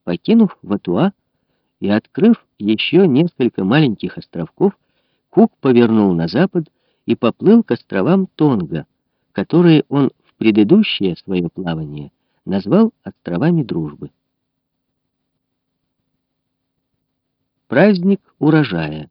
Покинув Ватуа и открыв еще несколько маленьких островков, Кук повернул на запад и поплыл к островам Тонга, которые он в предыдущее свое плавание назвал островами Дружбы. Праздник урожая.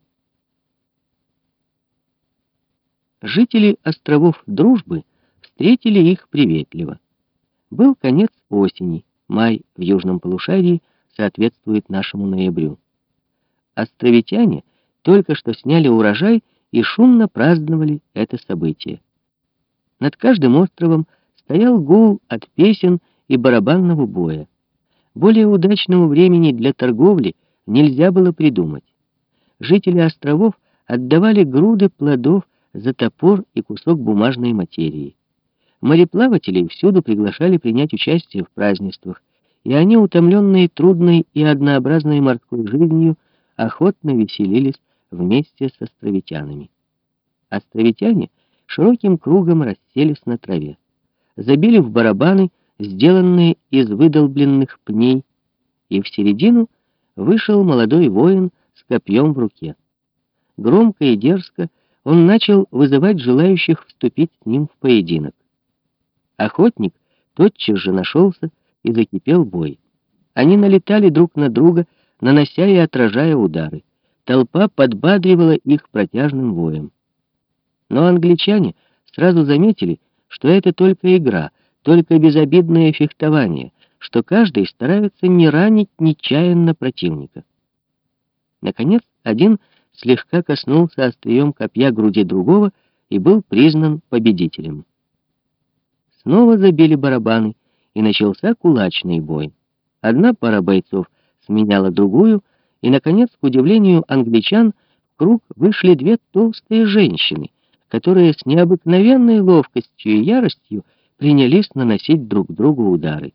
Жители островов Дружбы встретили их приветливо. Был конец осени, май в южном полушарии соответствует нашему ноябрю. Островитяне только что сняли урожай и шумно праздновали это событие. Над каждым островом стоял гул от песен и барабанного боя. Более удачного времени для торговли нельзя было придумать. Жители островов отдавали груды плодов за топор и кусок бумажной материи. Мореплавателей всюду приглашали принять участие в празднествах, и они, утомленные трудной и однообразной морской жизнью, охотно веселились вместе с островитянами. Островитяне широким кругом расселись на траве, забили в барабаны, сделанные из выдолбленных пней, и в середину вышел молодой воин с копьем в руке. Громко и дерзко он начал вызывать желающих вступить с ним в поединок. Охотник тотчас же нашелся, и закипел бой. Они налетали друг на друга, нанося и отражая удары. Толпа подбадривала их протяжным воем. Но англичане сразу заметили, что это только игра, только безобидное фехтование, что каждый старается не ранить нечаянно противника. Наконец, один слегка коснулся острием копья груди другого и был признан победителем. Снова забили барабаны, и начался кулачный бой. Одна пара бойцов сменяла другую, и, наконец, к удивлению англичан, в круг вышли две толстые женщины, которые с необыкновенной ловкостью и яростью принялись наносить друг другу удары.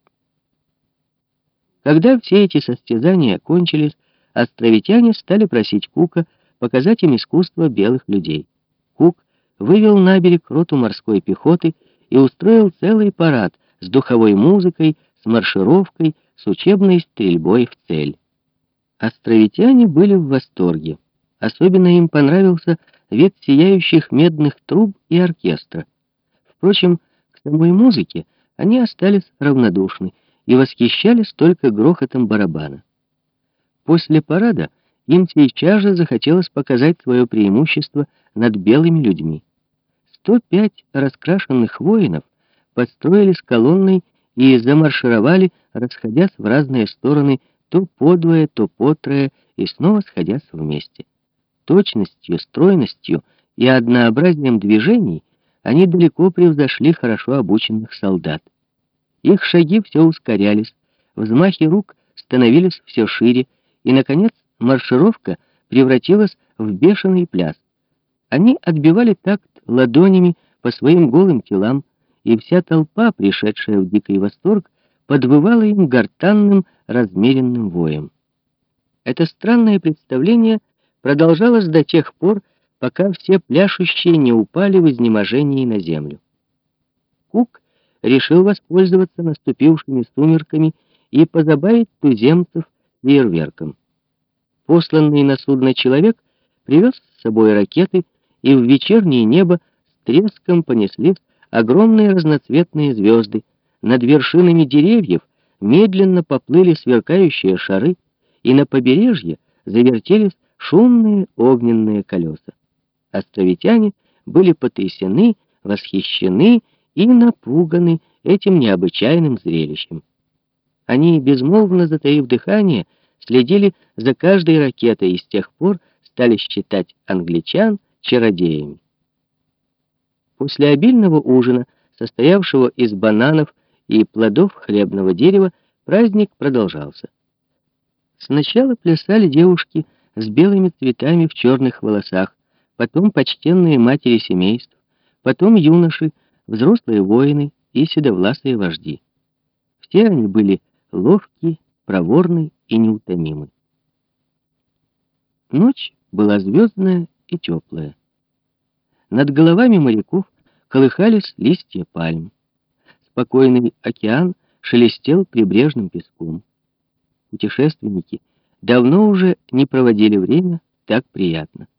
Когда все эти состязания кончились, островитяне стали просить Кука показать им искусство белых людей. Кук вывел на берег роту морской пехоты и устроил целый парад с духовой музыкой, с маршировкой, с учебной стрельбой в цель. Островитяне были в восторге. Особенно им понравился вид сияющих медных труб и оркестра. Впрочем, к самой музыке они остались равнодушны и восхищались только грохотом барабана. После парада им сейчас же захотелось показать свое преимущество над белыми людьми. 105 раскрашенных воинов построились колонной и замаршировали, расходясь в разные стороны, то подвое, то потрое, и снова сходясь вместе. Точностью, стройностью и однообразием движений они далеко превзошли хорошо обученных солдат. Их шаги все ускорялись, взмахи рук становились все шире, и, наконец, маршировка превратилась в бешеный пляс. Они отбивали такт ладонями по своим голым телам, и вся толпа, пришедшая в дикий восторг, подвывала им гортанным, размеренным воем. Это странное представление продолжалось до тех пор, пока все пляшущие не упали в изнеможении на землю. Кук решил воспользоваться наступившими сумерками и позабавить туземцев фейерверком. Посланный на судно человек привез с собой ракеты, и в вечернее небо с треском понеслись огромные разноцветные звезды. Над вершинами деревьев медленно поплыли сверкающие шары, и на побережье завертелись шумные огненные колеса. Островитяне были потрясены, восхищены и напуганы этим необычайным зрелищем. Они, безмолвно затаив дыхание, следили за каждой ракетой и с тех пор стали считать англичан чародеями. После обильного ужина, состоявшего из бананов и плодов хлебного дерева, праздник продолжался. Сначала плясали девушки с белыми цветами в черных волосах, потом почтенные матери семейств, потом юноши, взрослые воины и седовласые вожди. Все они были ловки, проворны и неутомимы. Ночь была звездная и теплая. Над головами моряков колыхались листья пальм. Спокойный океан шелестел прибрежным песком. путешественники давно уже не проводили время так приятно.